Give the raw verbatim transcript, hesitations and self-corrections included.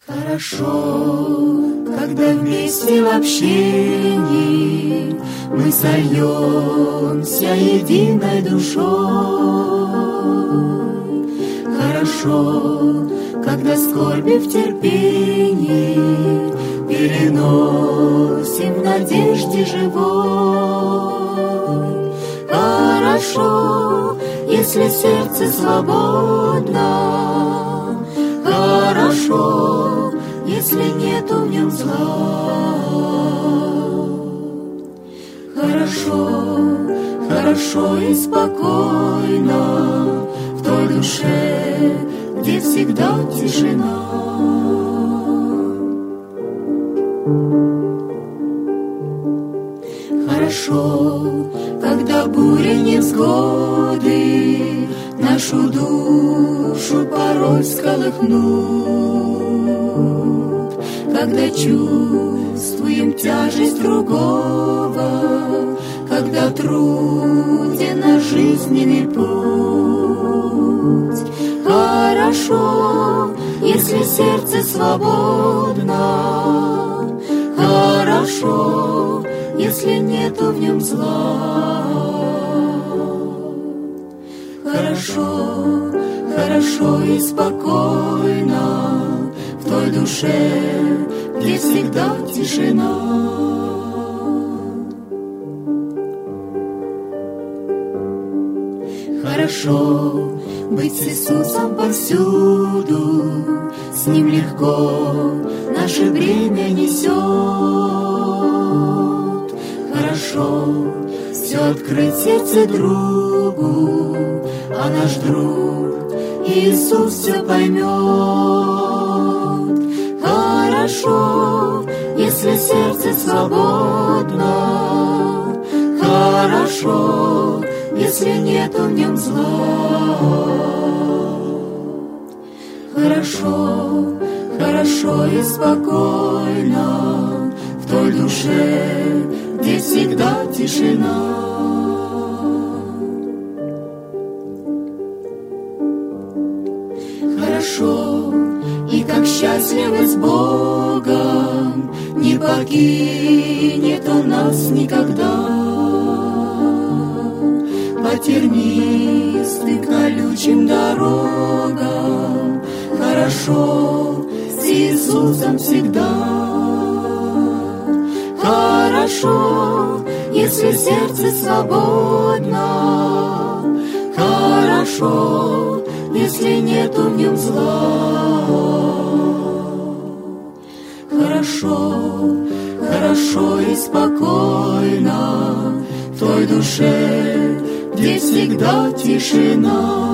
Хорошо, когда вместе в общении мы сольемся единой душой. Хорошо, когда скорби в терпении переносим в надежде живой. Хорошо, если сердце свободно. Хорошо, если нету в нем зла. Хорошо, хорошо и спокойно в той душе, где всегда тишина. Хорошо, когда бури невзгоды нашу душу порой сколыхнут, когда чувствуем тяжесть другого, когда труден наш жизненный путь. Хорошо, если сердце свободно. Хорошо, если нету в нем зла. Хорошо, хорошо и спокойно в той душе, где всегда тишина. Хорошо быть с Иисусом повсюду, с Ним легко наше бремя несет. Хорошо все открыть сердце другу, а наш друг Иисус все поймет. Хорошо, если сердце свободно. Хорошо, если нету в нем зла. Хорошо, хорошо и спокойно в той душе, где всегда тишина. Хорошо, и как счастливы с Богом, не покинет Он нас никогда. По тернистым колючим дорогам хорошо с Иисусом всегда. Хорошо, если сердце свободно. Хорошо, если нету в нем зла. Хорошо, хорошо и спокойно в той душе, где всегда тишина.